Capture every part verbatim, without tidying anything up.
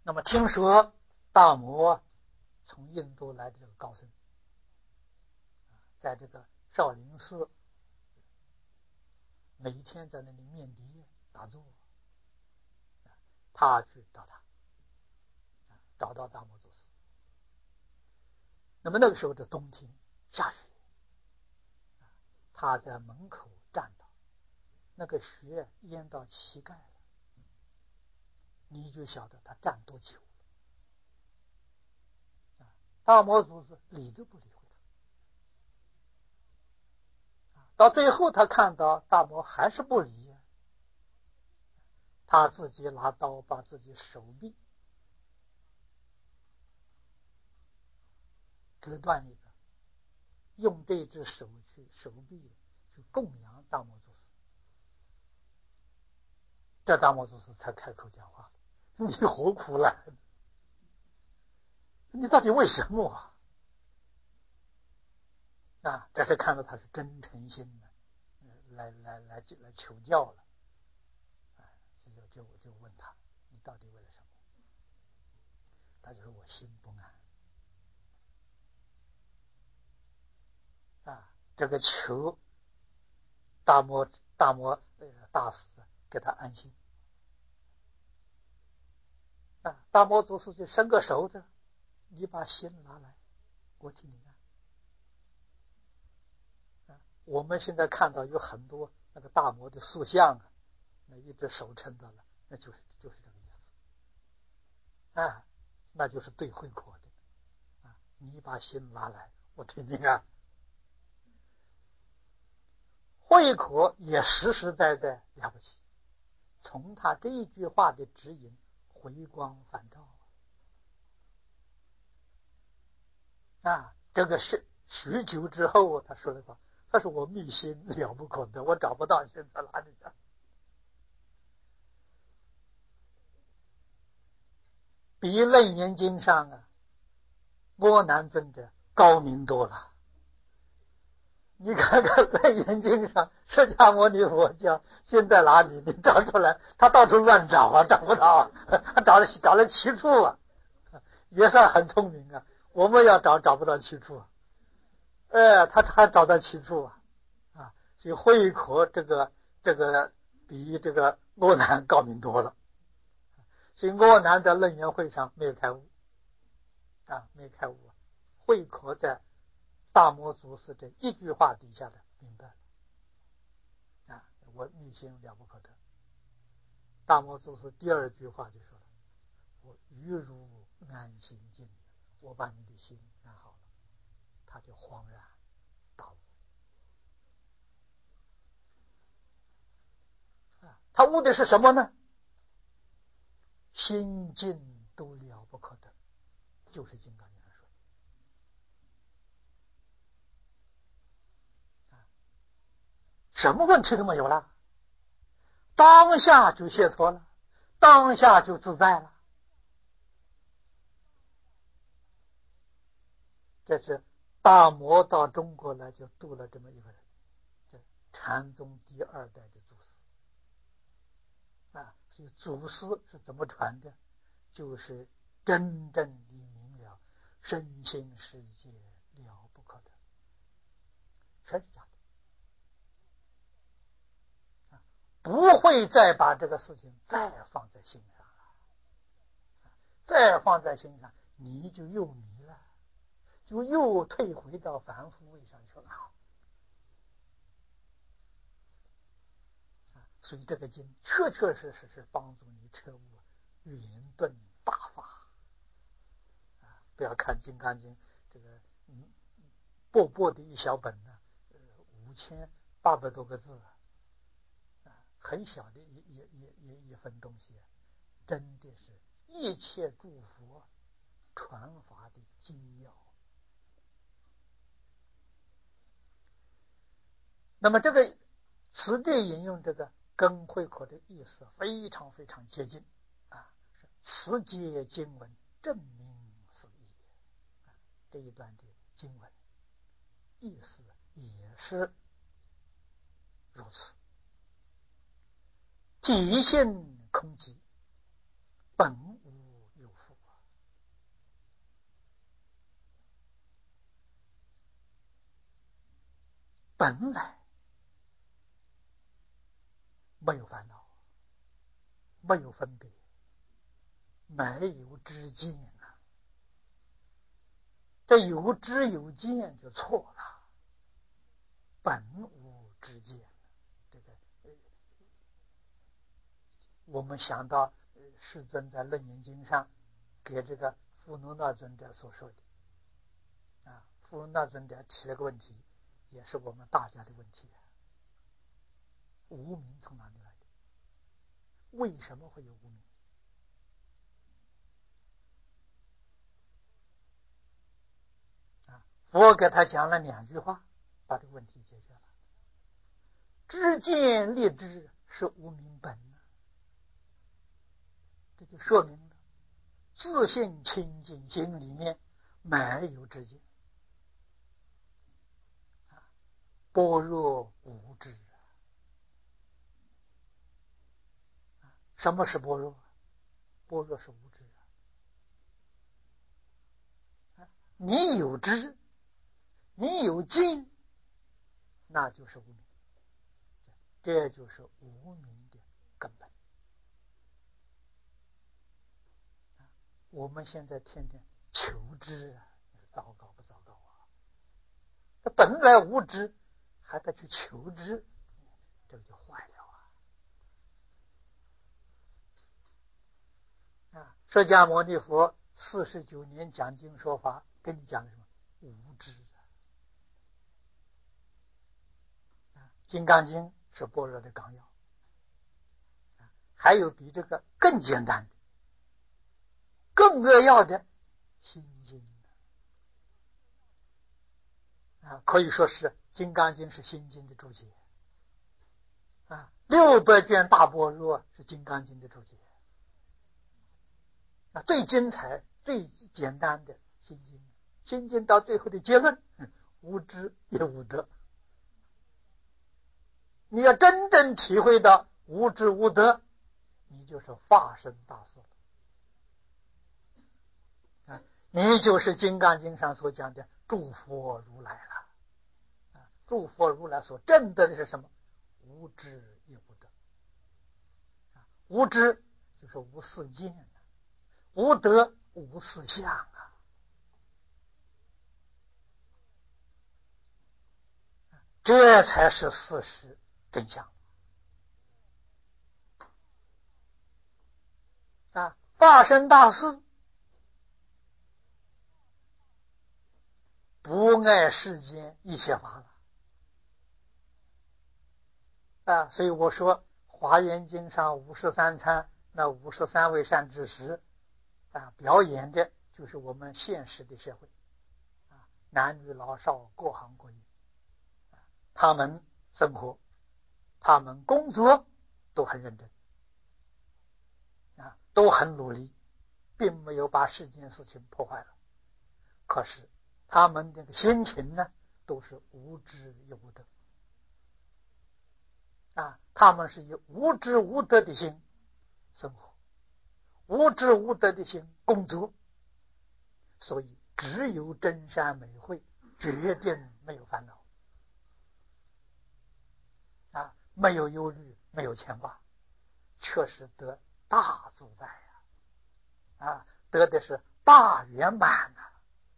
那么听说大摩从印度来的这个高僧，在这个少林寺每天在那里面壁打坐，他去找他，找到大摩祖师。那么那个时候的冬天下雪，他在门口站到，那个雪淹到膝盖了，你就晓得他站多久了。大摩祖师理都不理会他，到最后他看到大摩还是不理，他自己拿刀把自己手臂割断一个，用这只手去手臂去供养大摩祖师。这大摩祖师才开口讲话：你何苦来？你到底为什么啊？啊，这是看到他是真诚心的，来来来来求教了，就就就问他，你到底为了什么？他就说我心不安啊，这个求大摩大摩呃大师给他安心啊。大摩祖师就伸个手子，你把心拿来，我替你按。我们现在看到有很多那个大摩的塑像啊，那一只手撑到了，那就是就是这个意思啊，那就是对慧可的啊。你把心拿来，我替你按。慧可也实实在在了不起，从他这一句话的指引，回光返照啊！这个是许久之后，他说了话，他说我密心了不可得，我找不到心在哪里啊？比《楞严经》上啊，阿难尊者高明多了。你看看《楞严经》上释迦牟尼佛讲心在哪里，你找出来，他到处乱找啊，找不到啊，他找了找了七处啊，也算很聪明啊。我们要找找不到七处啊，哎，他还找到七处啊，啊，所以慧可这个这个比这个阿难高明多了。所以阿难在楞严会上没有开悟啊，没有开悟啊。慧可在大摩祖师这一句话底下的明白了啊，我密心了不可得。大摩祖师第二句话就说了：我于如安心静，我把你的心安好了，他就恍然大悟啊。他悟的是什么呢？心静都了不可得，就是金刚经上说的。什么问题都没有了，当下就解脱了，当下就自在了。这是大摩到中国来就度了这么一个人，这禅宗第二代的祖师啊。所以祖师是怎么传的？就是真正的明了身心世界了不可得，全是假的，不会再把这个事情再放在心上了，再放在心上你就又迷了，就又退回到凡夫位上去了。所以这个经确确实实是帮助你彻悟圆顿大法啊！不要看《金刚经》这个嗯薄薄的一小本呢，呃，五千八百多个字啊，很小的一一一一一份东西，真的是一切诸佛传法的精要。那么这个此地引用这个跟慧可的意思非常非常接近啊，是此皆经文证明是义。这一段的经文意思也是如此。体性空寂，本无有佛， 本来没有烦恼，没有分别，没有知见啊。这有知有见就错了，本无知见。这个我们想到世尊在《楞严经》上给这个富卢那尊者所说的啊，富卢那尊者提了个问题，也是我们大家的问题啊。无明从哪里来的？为什么会有无明？啊，佛给他讲了两句话，把这个问题解决了。知见立知是无明本，这就说明了自信清净心里面没有知见，般若无知。什么是般若？般若是无知。你有知，你有见，那就是无明，这就是无明的根本。我们现在天天求知啊，糟糕不糟糕啊？这本来无知，还得去求知，这个就坏了啊！啊，释迦牟尼佛四十九年讲经说法，跟你讲什么？无知啊！金刚经是般若的纲要，还有比这个更简单的、更扼要的心经啊，可以说是金刚经是心经的注解啊，六百卷大般若是金刚经的注解啊，最精彩、最简单的心经，心经到最后的结论，无知也无得。你要真正体会到无知无得，你就是化身大士了啊！你就是金刚经上所讲的诸佛如来了啊！诸佛如来所证得的是什么？无知也无得啊！无知就是无四见，无得无四相啊！这才是事实真相啊！化身大士不爱世间一切法了啊！所以我说华严经上五十三参那五十三位善知识啊，表演的就是我们现实的社会啊，男女老少各行各业，他们生活他们工作都很认真啊，都很努力，并没有把世间事情破坏了，可是他们这个心情呢都是无知也无得啊，他们是以无知无得的心生活，无知无得的心工作，所以只有真善美慧，决定没有烦恼啊，没有忧虑，没有牵挂，确实得大自在呀！啊，得的是大圆满呐！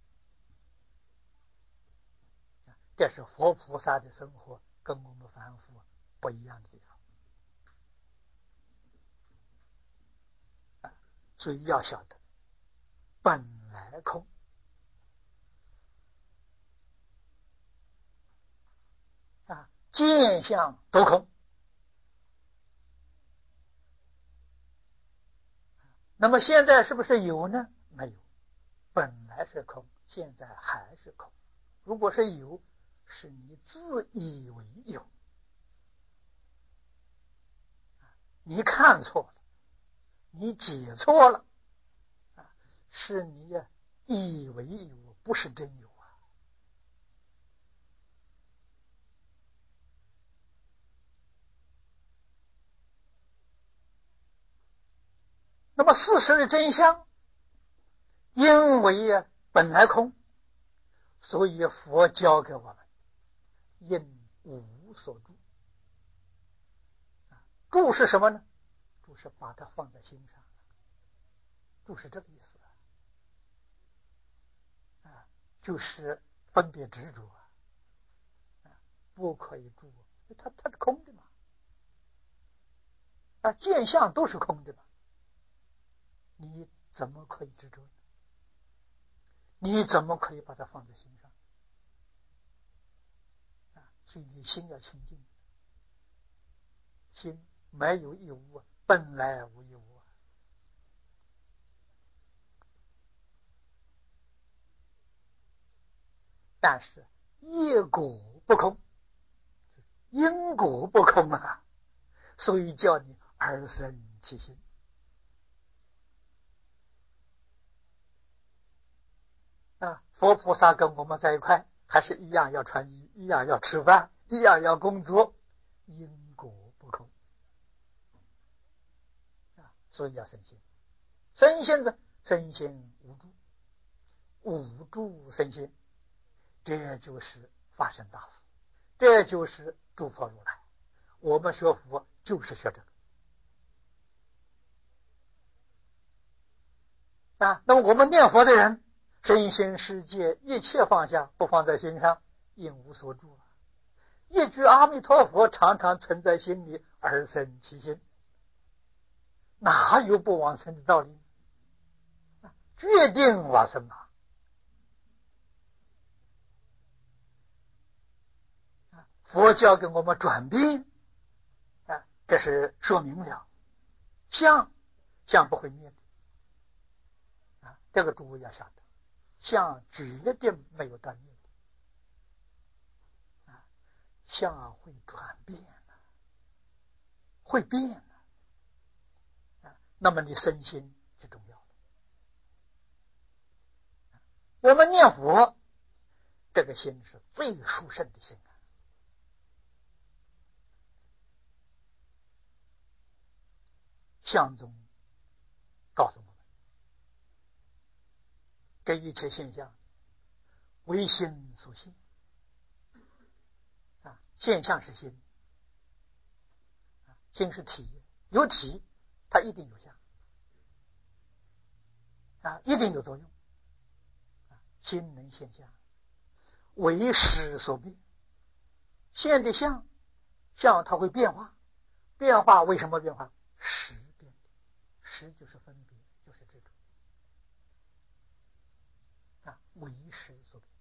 这是佛菩萨的生活，跟我们凡夫不一样的地方啊！所以要晓得，本来空啊，见相都空。那么现在是不是有呢？没有，本来是空，现在还是空。如果是有，是你自以为有，你看错了，你解错了，是你呀以为有，不是真有啊。那么事实的真相，因为呀本来空，所以佛教给我们应无所住。住是什么呢？住是把它放在心上，住是这个意思啊，就是分别执着啊，不可以住，它它是空的嘛，啊，见相都是空的嘛，你怎么可以执着呢？你怎么可以把它放在心上啊？所以你心要清净，心没有一无，本来无一无。但是业果不空，因果不空啊，所以叫你而生其心啊。佛菩萨跟我们在一块，还是一样要穿衣，一样要吃饭，一样要工作，因果不空啊，所以要生心。生心呢，生心无助，无助生心，这就是发生大事，这就是诸佛如来。我们学佛就是学这个啊。那么我们念佛的人，身心世界一切放下，不放在心上，应无所住了。一句阿弥陀佛常常存在心里，而生其心，哪有不往生的道理？决定往生啊！佛教给我们转变啊，这是说明了相相不会灭的啊，这个诸位要晓得，相绝对没有断灭的啊，相会转变的，会变的啊。那么你身心是重要的。我们念佛，这个心是最殊胜的心啊。相中告诉我们，这一切现象为心所现啊，现象是心，心是体，有体它一定有相啊，一定有作用啊。心能现象，为识所变，现的相相它会变化，变化为什么变化？识变，识就是分别，就是执着啊，为识所变。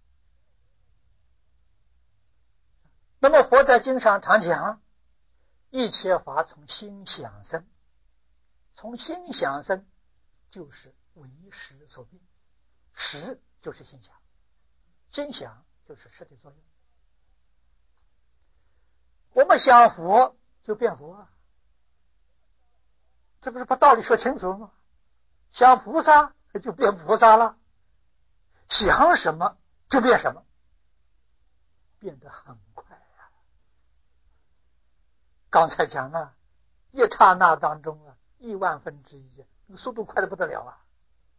那么佛在经上常讲，一切法从心想生，从心想生就是为识所变，识就是心想，心想就是识的作用。我们想佛就变佛啊，这不是把道理说清楚了吗？想菩萨就变菩萨了，想什么就变什么，变得很快啊。刚才讲了，一刹那当中啊，亿万分之一，速度快得不得了啊！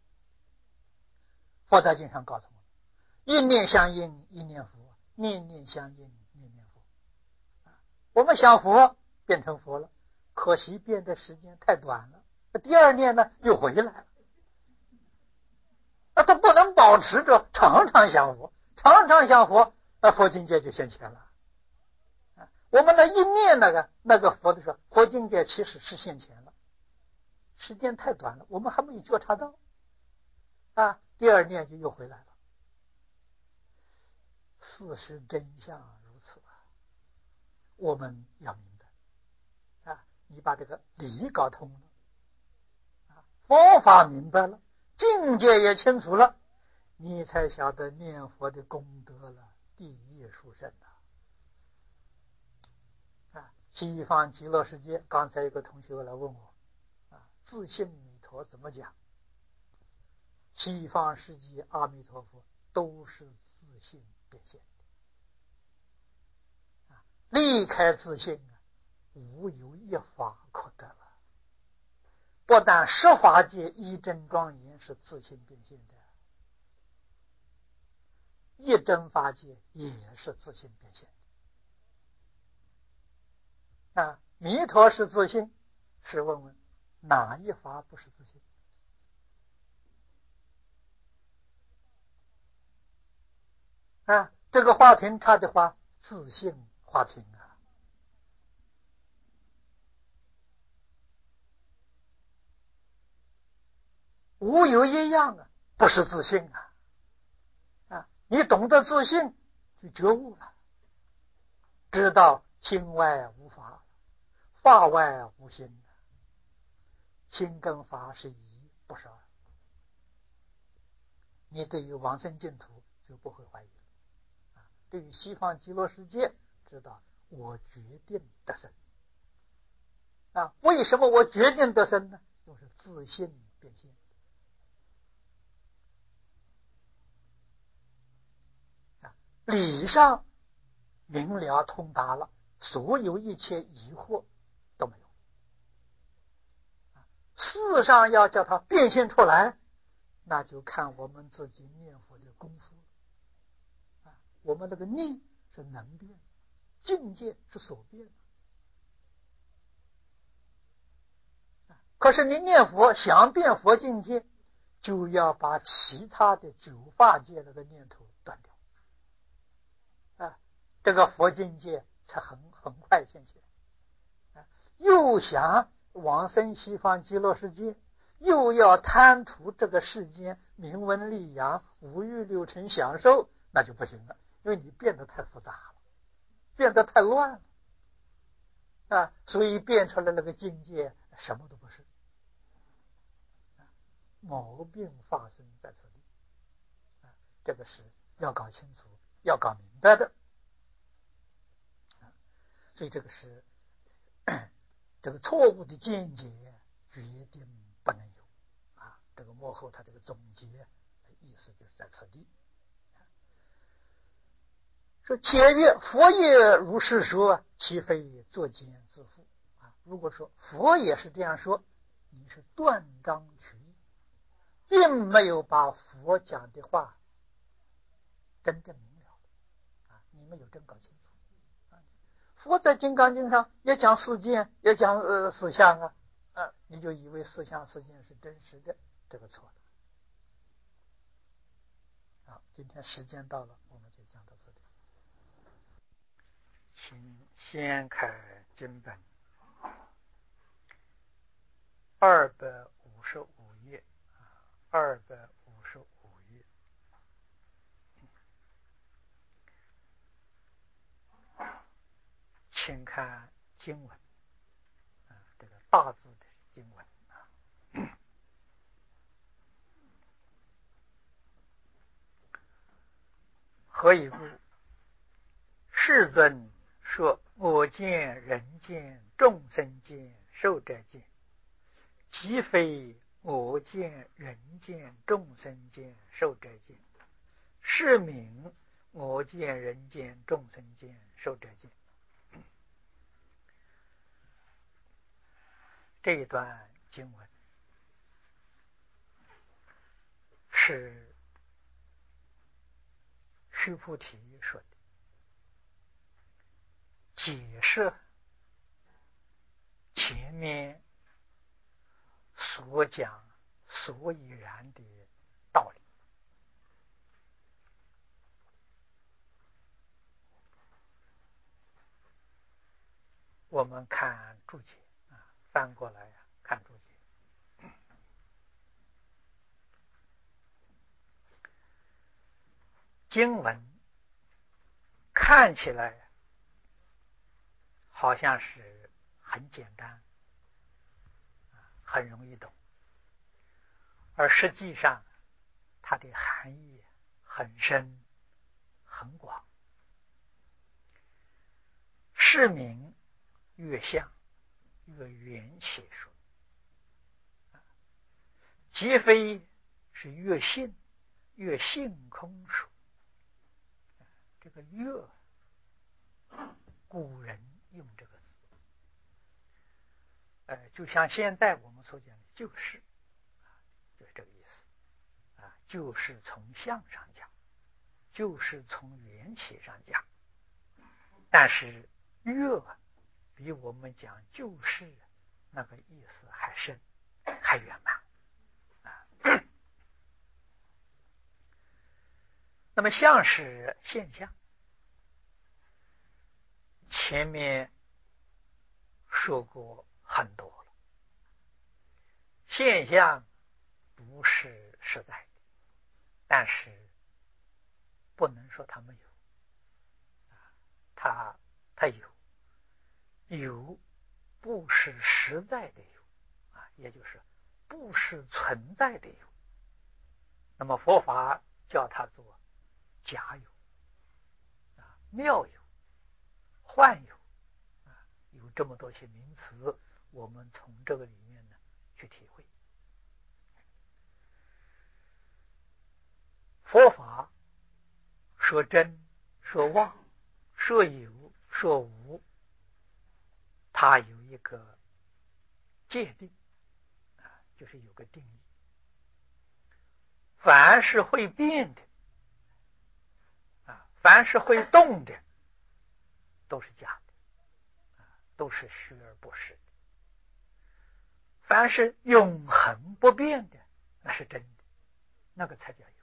佛在经上告诉我们，一念相应一念佛，念念相应念念佛。我们想佛变成佛了，可惜变的时间太短了，第二念呢又回来了。那他不能保持着常常想佛，常常想佛，那佛境界就现前了。我们的一念那个那个佛的时候，佛境界其实是现前了，时间太短了，我们还没有觉察到啊，第二念就又回来了。事实真相如此啊，我们要明白啊，你把这个理搞通了啊，方法明白了，境界也清楚了，你才晓得念佛的功德了，第一殊胜啊！啊，西方极乐世界，刚才有个同学来问我啊，自性弥陀怎么讲？西方世界阿弥陀佛都是自性变现的啊，离开自性啊，无有一法可得了。不但十法界一真庄严是自性变现的，一真法界也是自性变现的啊，弥陀是自性，是问问哪一法不是自性？啊，这个花瓶插的花，自性花瓶啊，无有一样啊，不是自性啊。啊，你懂得自性，就觉悟了，知道心外无法，法外无心，心跟法是一，不是二。你对于往生净土就不会怀疑了。啊，对于西方极乐世界，知道我决定得生。啊，为什么我决定得生呢？就是自信变现。啊，理上明了通达了，所有一切疑惑都没有。事上要叫它变现出来，那就看我们自己念佛的功夫。啊，我们那个念是能变，境界是所变。可是你念佛想变佛境界，就要把其他的九法界那个念头断掉。啊，这个佛境界才很很快现起来。啊，又想往生西方极乐世界，又要贪图这个世间名闻利养、五欲六尘享受，那就不行了，因为你变得太复杂了，变得太乱了。啊，所以变出来那个境界什么都不是。毛病发生在这里。啊，这个是要搞清楚，要搞明白的。啊，所以这个是这个错误的见解决定不能有。啊，这个幕后他这个总结的意思就是在此地。说解曰：佛也如是说，其非作诘自负。啊，如果说佛也是这样说，你是断章取义，并没有把佛讲的话真正明了。啊，你没有真搞清楚。啊，佛在《金刚经》上也讲四见，也讲呃四相啊。啊，你就以为四相四见是真实的，这个错了。好，今天时间到了，我们就讲到这里。请先开经本二百五十五页，二百五十五页。请看经文，啊，这个大字的经文啊。何以故？世尊说：我见人见、众生见、寿者见，即非我见人见、众生见、寿者见，是名我见人见、众生见、寿者见。这一段经文是须菩提说的，解释前面所讲所以然的道理。我们看注解啊，翻过来看注解。经文看起来好像是很简单，很容易懂，而实际上它的含义很深很广。是名越相越缘起说，即非是越性越性空说。这个越古人用这个字，呃，就像现在我们所讲的就是，就是这个意思啊，就是从相上讲，就是从缘起上讲。但是越比我们讲就是那个意思还深还圆满啊。那么相是现象，前面说过很多了，现象不是实在的，但是不能说它没有，它它有，有不是实在的有啊，也就是不是存在的有。那么佛法叫它做假有啊、妙有、幻有啊，有这么多些名词，我们从这个里面呢去体会。佛法说真、说妄、说有、说无，它有一个界定啊，就是有个定义。凡是会变的啊，凡是会动的，都是假的，都是虚而不实的。凡是永恒不变的，那是真的，那个才叫有。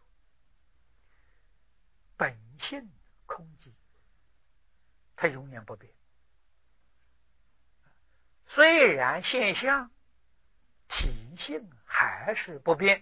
本性空寂，它永远不变。虽然现象体性还是不变，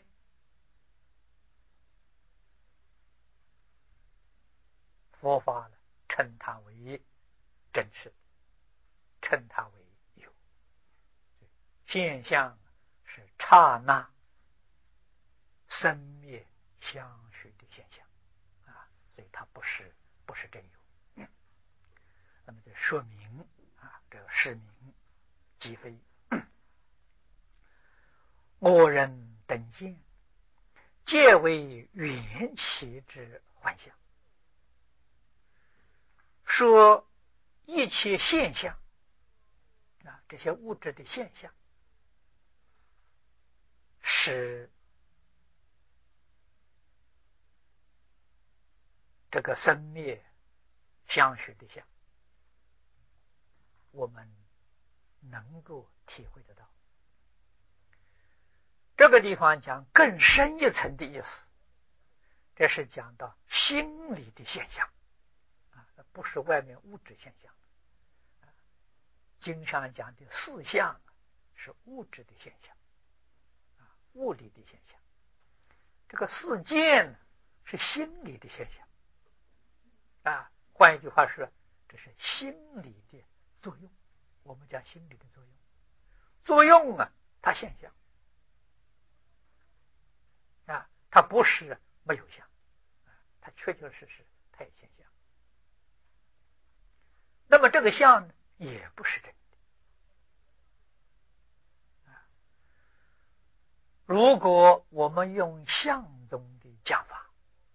佛法呢称它为真实，称它为有。现象是刹那生灭相续的现象啊，所以它不是不是真有。嗯、那么这说明啊，这个是名即非。我人等见，皆为缘起之幻象。说一切现象啊，这些物质的现象是这个生灭相续的相，我们能够体会得到。这个地方讲更深一层的意思，这是讲到心理的现象啊，不是外面物质现象。经上讲的四相是物质的现象啊，物理的现象。这个四见是心理的现象啊，换一句话说，这是心理的作用。我们讲心理的作用，作用啊，它现象啊，它不是没有相，它确确实实它有现象。那么这个相呢，也不是真的。如果我们用相宗的讲法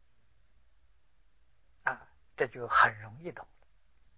啊，这就很容易懂了。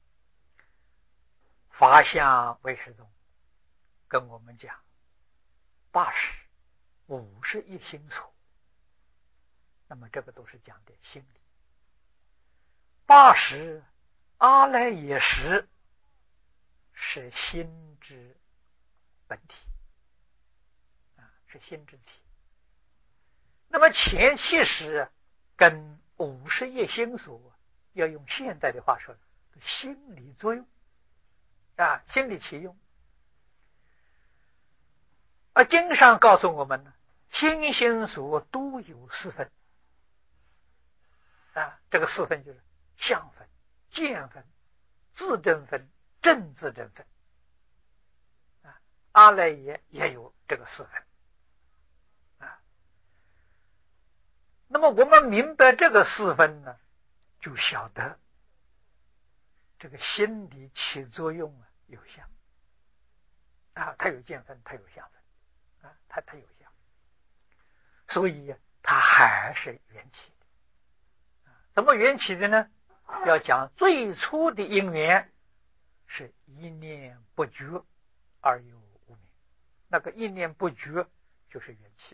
法相唯识宗跟我们讲八十、五十一心所，那么这个都是讲的心理。八十阿赖耶识是心之本体啊，是心之体。那么前七识跟五十一心所，要用现代的话说，心理作用啊，心理起用。而经上告诉我们呢，心心所都有四分啊，这个四分就是相分、见分、自证分、正自证分啊，阿赖耶也有这个四分啊。那么我们明白这个四分呢，就晓得这个心理起作用啊，有相啊，它有见分，它有相分啊，它它有相，所以它还是缘起的。怎么缘起的呢？要讲最初的因缘是一念不觉而有无明，那个一念不觉就是缘起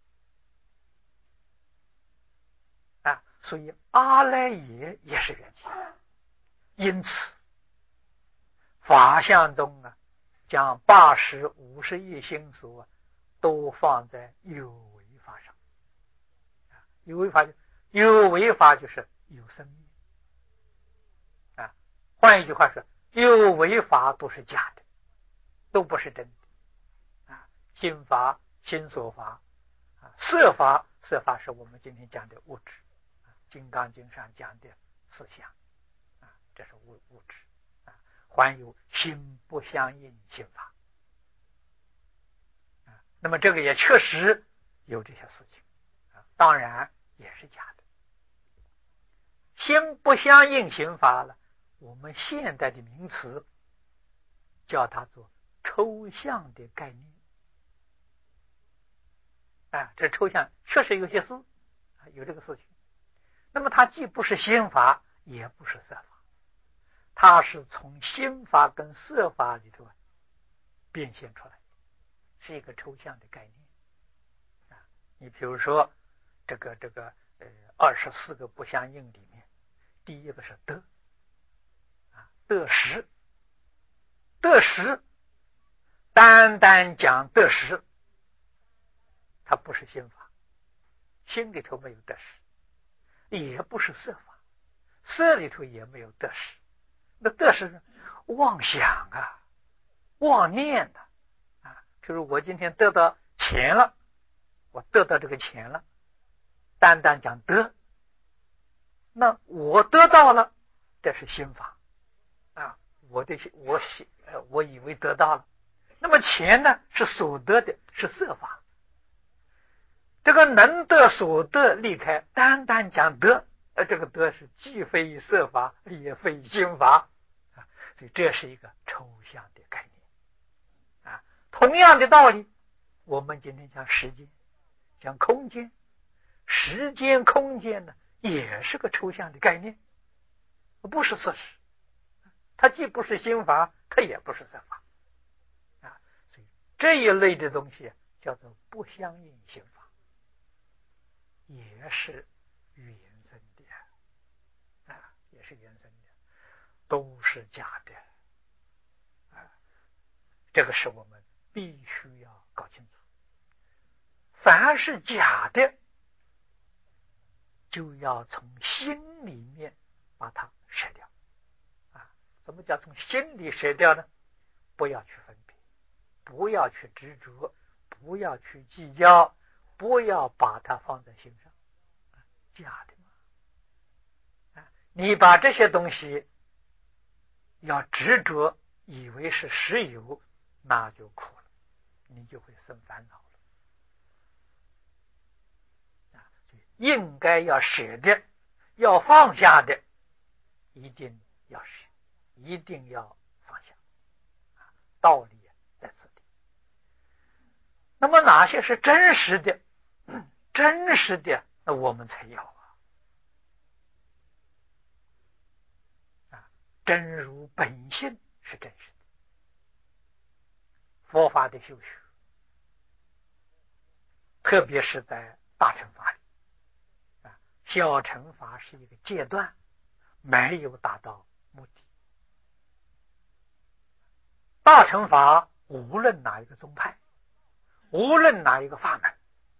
啊，所以阿赖耶也是缘起。因此法相中啊，将八十五十亿心所、啊、都放在有为法上。有为法，有为法就是有生命啊。换一句话说，有为法都是假的，都不是真的啊。心法、心所法啊，色法，色法是我们今天讲的物质，啊，金刚经上讲的思想啊，这是物物质啊。还有心不相应心法啊，那么这个也确实有这些事情啊，当然也是假的。心不相应心法了，我们现代的名词叫它做抽象的概念啊，这抽象确实有些事啊，有这个事情。那么它既不是心法，也不是色法，它是从心法跟色法里头变现出来，是一个抽象的概念啊。你比如说这个这个呃二十四个不相应里面，第一个是得啊，得失，得失，单单讲得失，它不是心法，心里头没有得失，也不是色法，色里头也没有得失。那得失是妄想啊，妄念的啊。譬如我今天得到钱了，我得到这个钱了，单单讲得，那我得到了，这是心法啊，我的我我以为得到了。那么钱呢，是所得的，是色法。这个能得所得离开，单单讲得，呃，这个得是既非色法，也非心法啊，所以这是一个抽象的概念啊。同样的道理，我们今天讲时间，讲空间，时间空间呢，也是个抽象的概念，不是事实。它既不是心法，它也不是色法啊。所以这一类的东西叫做不相应心法，也是原生的啊，也是原生的，都是假的啊。这个是我们必须要搞清楚。凡是假的，就要从心里面把它舍掉啊。什么叫从心里舍掉呢？不要去分别，不要去执着，不要去计较，不要把它放在心上，假的嘛。啊，你把这些东西要执着，以为是实有，那就苦了，你就会生烦恼了。啊，应该要舍的，要放下的，一定要舍，一定要放下。啊，道理在此地。那么哪些是真实的？真实的，那我们才要啊。啊，真如本性是真实的。佛法的修学，特别是在大乘法里啊，小乘法是一个阶段，没有达到目的。大乘法无论哪一个宗派，无论哪一个法门，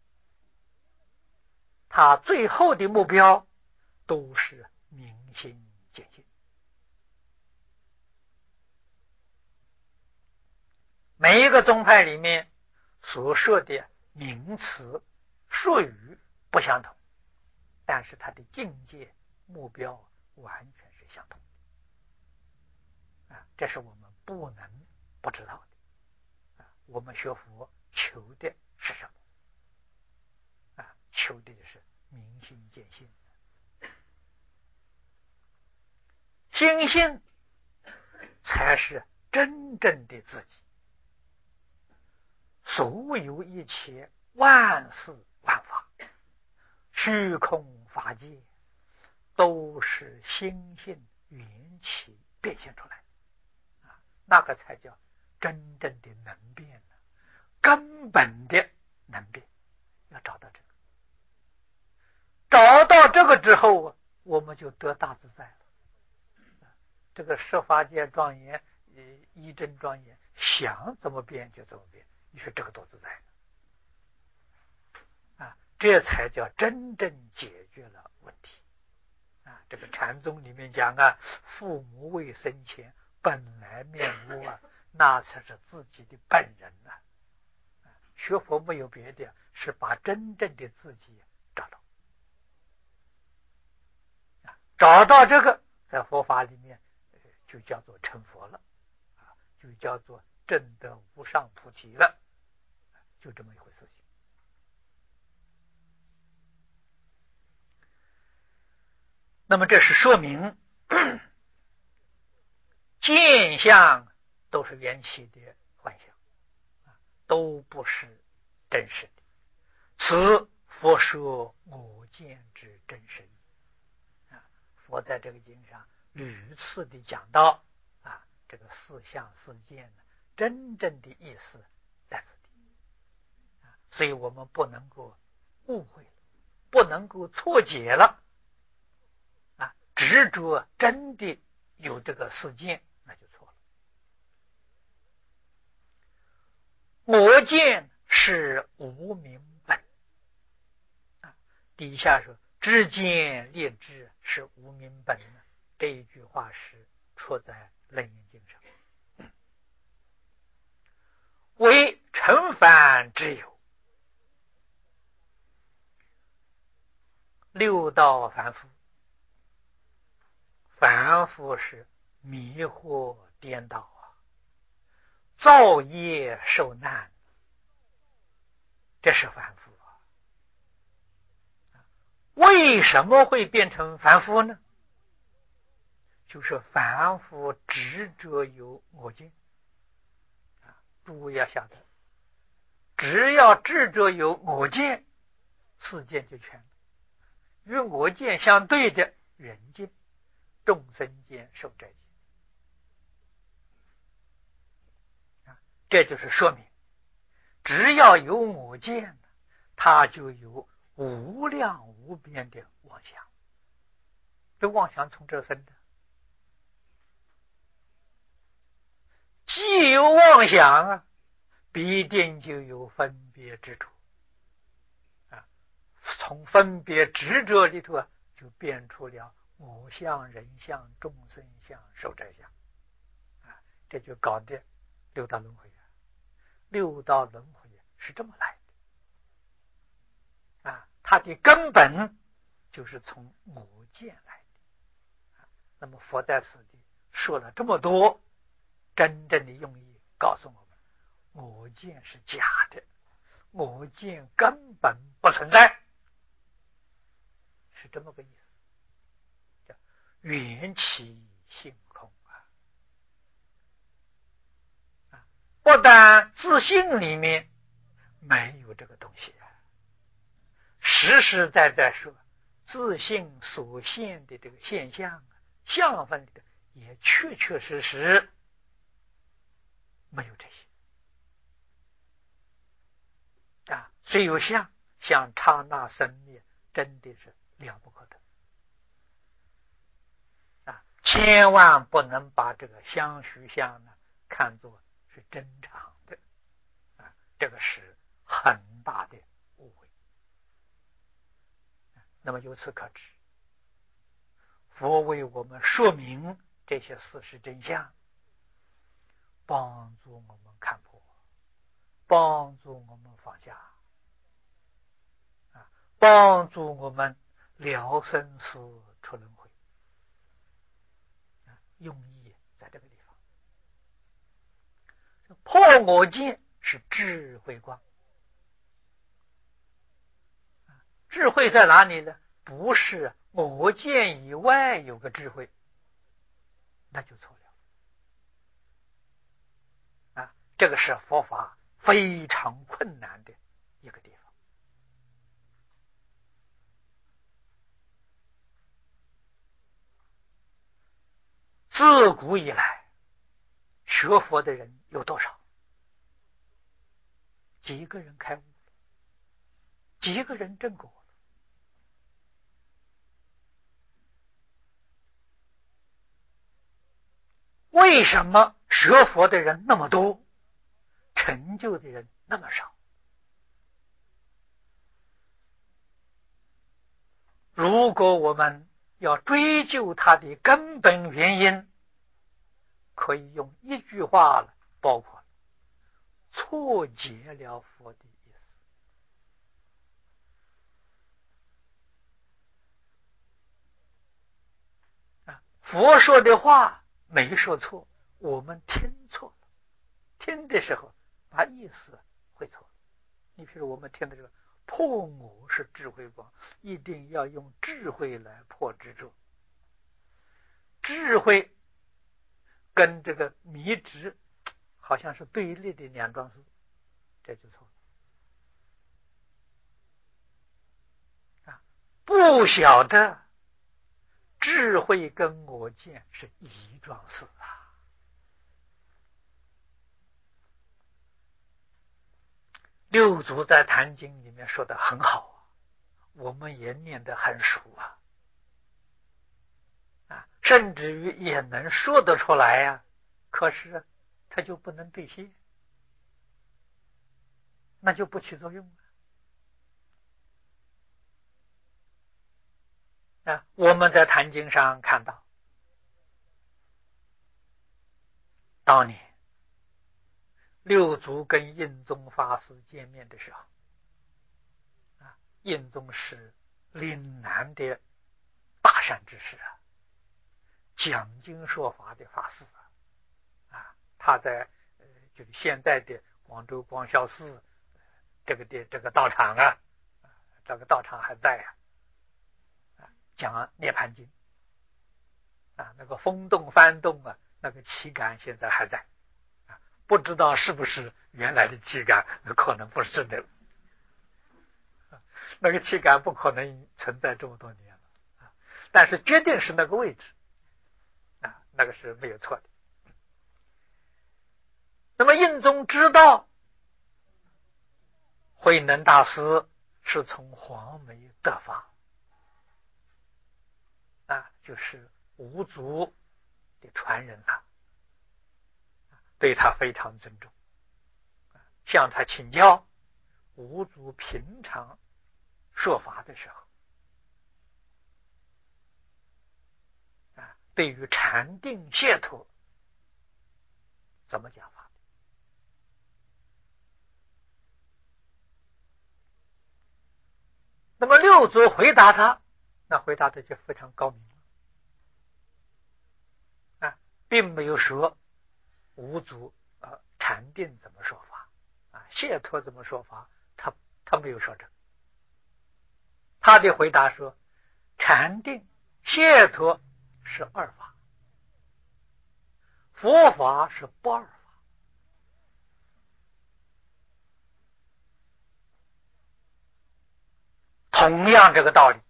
它最后的目标都是明心见性。每一个宗派里面所说的名词术语不相同，但是它的境界目标完全是相同的啊，这是我们不能不知道的啊。我们学佛求的是什么啊？求的是明心见性。心性才是真正的自己。所有一切万事万法，虚空法界，都是心性缘起变现出来啊，那个才叫真正的能变，根本的能变。要找到这个，找到这个之后，我们就得大自在了。这个十法界庄严一真庄严，想怎么变就怎么变。你说这个多自在啊！这才叫真正解决了问题啊！这个禅宗里面讲啊，父母未生前本来面目啊，那才是自己的本人呐、啊！学佛没有别的，是把真正的自己找到啊！找到这个，在佛法里面就叫做成佛了啊，就叫做证得无上菩提了，就这么一回事情。那么这是说明见相都是缘起的幻象，都不是真实的。此佛说我见之真实义。佛在这个经上屡次的讲到啊，这个四相四见呢，真正的意思在此地，所以我们不能够误会，不能够错解了。执着真的有这个四见，那就错了。我见是无明本，底下说知见立知是无明本，这一句话是出在楞严经上。为尘凡之有，六道凡夫，凡夫是迷惑颠倒啊，造业受难，这是凡夫啊。为什么会变成凡夫呢？就是凡夫执着有我见啊，诸位要晓得，只要执着有我见，四见就全了。与我见相对的人见、众生见、寿者见，这就是说明，只要有我见，它就有无量无边的妄想。这妄想从这生的，既有妄想啊，必定就有分别之处啊。从分别执着里头啊，就变出了我相、人相、众生相、寿者相啊，这就搞得六道轮回啊。六道轮回是这么来的啊，它的根本就是从我见来的啊。那么佛在此地说了这么多，真正的用意告诉我们，我见是假的，我见根本不存在，是这么个意思，叫缘起性空啊！不但自性里面没有这个东西啊，实实在在说，自性所现的这个现象相分的也确确实实没有这些啊。虽有相，像刹那生灭，真的是了不可得啊！千万不能把这个相虚相呢看作是真常的啊，这个是很大的误会。那么由此可知，佛为我们说明这些事实真相，帮助我们看破，帮助我们放下啊，帮助我们了生死出轮回啊，用意在这个地方。破我见是智慧光，智慧在哪里呢？不是我见以外有个智慧，那就错了啊！这个是佛法非常困难的一个地方。自古以来，学佛的人有多少？几个人开悟了？几个人证果了？为什么学佛的人那么多，成就的人那么少。如果我们要追究它的根本原因，可以用一句话了包括了：错解了佛的意思。啊，佛说的话没说错，我们听错了，听的时候把意思会错了。你比如我们听的这个破我是智慧光，一定要用智慧来破执着。智慧跟这个迷执好像是对立的两桩事，这就错了。啊，不晓得智慧跟我见是一桩事啊。六祖在《坛经》里面说的很好啊，我们也念得很熟啊，啊，甚至于也能说得出来呀、啊，可是它就不能兑现，那就不起作用了。啊，我们在《坛经》上看到，当年六祖跟印宗法师见面的时候，啊，印宗是岭南的大善之士啊，讲经说法的法师啊，啊，他在呃就是现在的广州光孝寺这个的这个道场啊，这个道场还在啊，啊讲《涅盘经》啊，那个风动幡动啊，那个旗杆现在还在。不知道是不是原来的旗杆，可能不是的，那个旗杆不可能存在这么多年了，但是决定是那个位置，啊，那个是没有错的。那么印宗知道慧能大师是从黄梅得法，啊，就是五祖的传人啊，对他非常尊重，向他请教五祖平常说法的时候，啊，对于禅定解脱怎么讲法？那么六祖回答他，那回答的就非常高明了，啊，并没有说五祖呃禅定怎么说法，啊，解脱怎么说法，他他没有说这个。他的回答说，禅定解脱是二法，佛法是不二法。同样这个道理，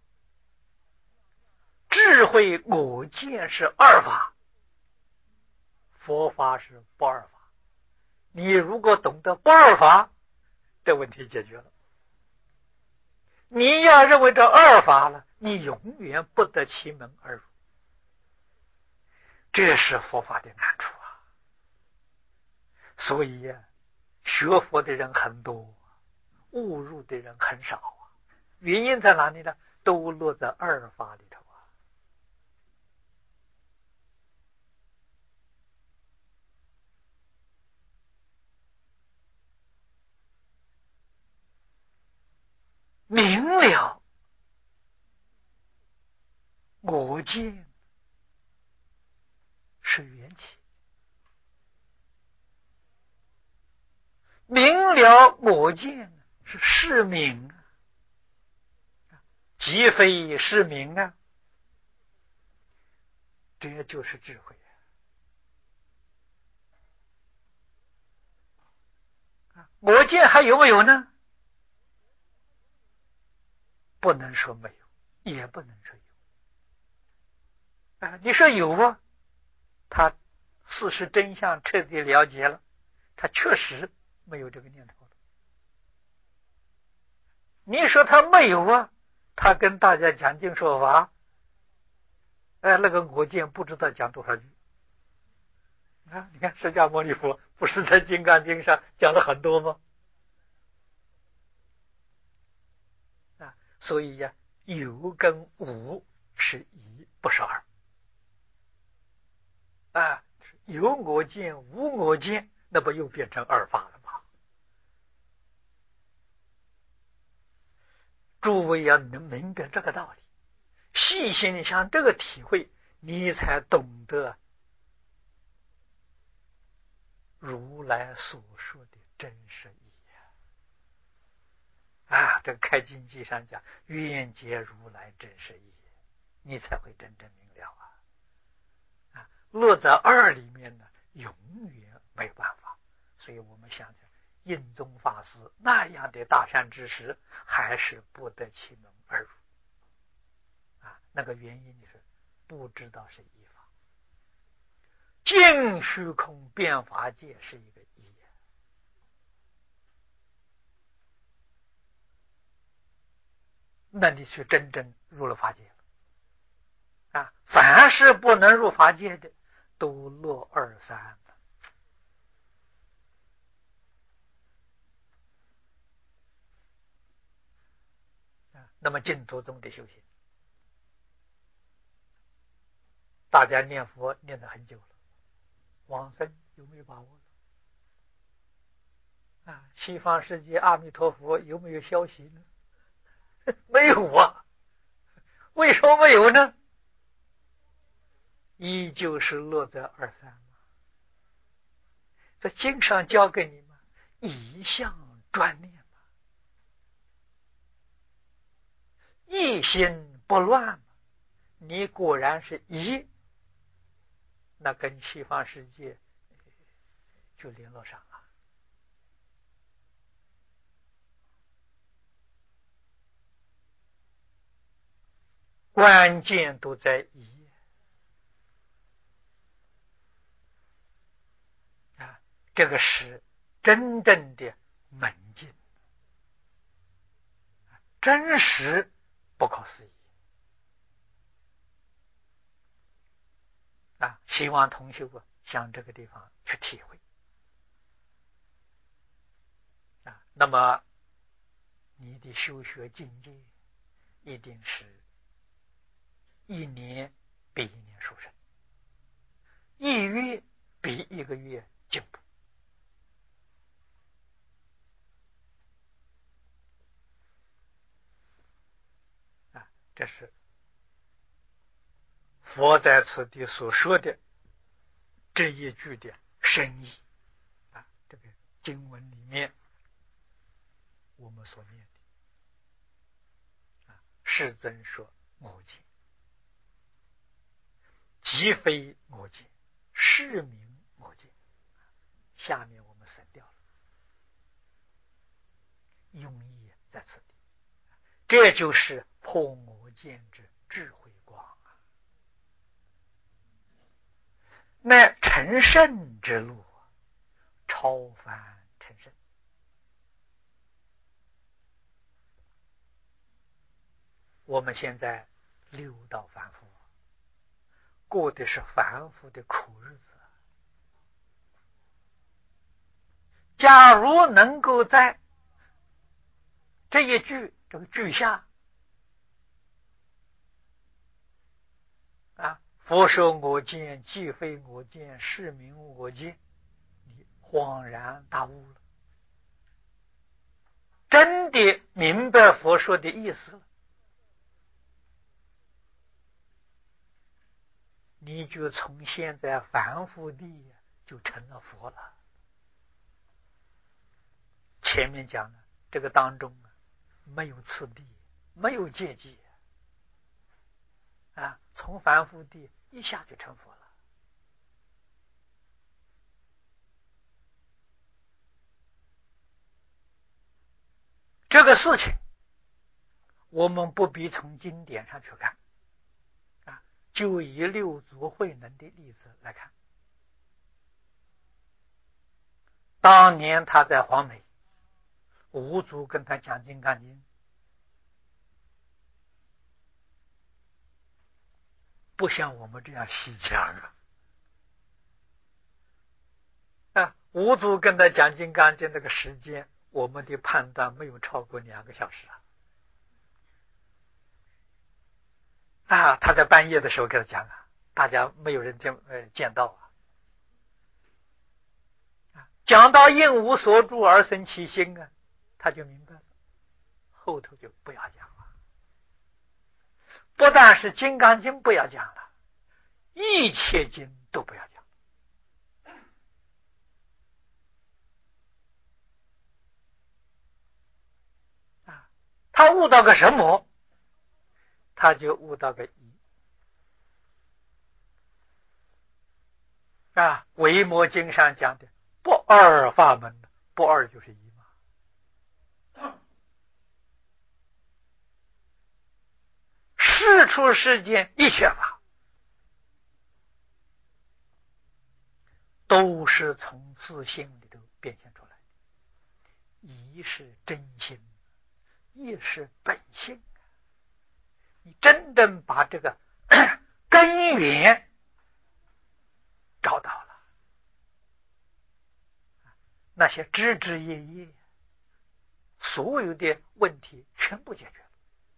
智慧我见是二法，佛法是不二法。你如果懂得不二法，这问题解决了。你要认为这二法了，你永远不得其门而入，这是佛法的难处啊。所以学佛的人很多，误入的人很少啊。原因在哪里呢？都落在二法里头啊。明了我见是缘起，明了我见是是名，即非是名啊，这就是智慧啊。我见还有没有呢？不能说没有，也不能说有啊。你说有啊，他事实真相彻底了解了，他确实没有这个念头了。你说他没有啊，他跟大家讲经说法，哎，那个我见不知道讲多少句啊，你看释迦牟尼佛不是在《金刚经》上讲了很多吗？啊，所以呀，有跟无是一，不是二。啊，有我见无我见，那不又变成二法了吗？诸位要能明白这个道理，细心想这个体会，你才懂得如来所说的真实意义啊！这个开经记上讲，愿解如来真实意义，你才会真正明了啊！啊，落在二里面呢，永远没有办法。所以我们想想，印宗法师那样的大善知识，还是不得其门而入啊！那个原因就是不知道是依法，净虚空变法界是一个依，那你去真正入了法界了啊！凡是不能入法界的，都落二三了。那么净土宗的修行，大家念佛念得很久了，往生有没有把握了？啊，西方世界阿弥陀佛有没有消息呢？没有啊。为什么没有呢？依旧是落在二三嘛。这经上教给你们，一向专念嘛，一心不乱嘛。你果然是一，那跟西方世界就联络上了。关键都在一啊，这个是真正的门径，真实不可思议啊！希望同学们向这个地方去体会啊。那么你的修学境界一定是一年比一年殊胜，一月比一个月进步啊！这是佛在此地所说的这一句的深意啊！这个经文里面我们所念的啊，世尊说我见，即非我见，是名我见。下面我们省掉了，用意在此地，这就是破我见之智慧光啊！那成圣之路，超凡成圣。我们现在六道凡夫，过的是凡夫的苦日子。假如能够在这一句这个句下啊，佛说我见，即非我见，是名我见，你恍然大悟了，真的明白佛说的意思了，你就从现在凡夫地就成了佛了。前面讲的这个当中没有次第，没有阶级啊，从凡夫地一下就成佛了。这个事情我们不必从经典上去看啊，就以六祖慧能的例子来看。当年他在黄梅，五祖跟他讲《金刚经》，不像我们这样细讲啊， 五祖跟他讲《金刚经》那个时间，我们的判断没有超过两个小时啊！啊，他在半夜的时候给他讲啊，大家没有人见呃见到啊。讲到应无所住而生其心啊，他就明白了，后头就不要讲了。不但是《金刚经》不要讲了，一切经都不要讲。啊，他悟到个什么？他就悟到个一。啊，《维摩经》上讲的不二法门，不二就是一嘛。事出世间一切法，都是从自性里头变现出来的。一是真心，一是本性。你真正把这个根源找到了，那些枝枝叶叶，所有的问题全部解决了。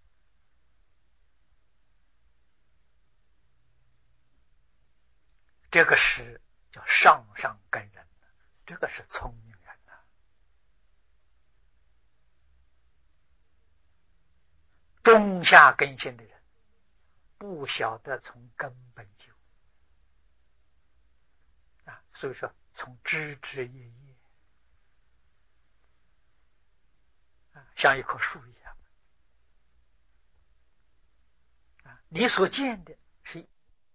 这个是叫上上根人，这个是聪明人呐。中下根性的人不晓得从根本修啊，所以说从枝枝叶叶啊，像一棵树一样啊，你所见的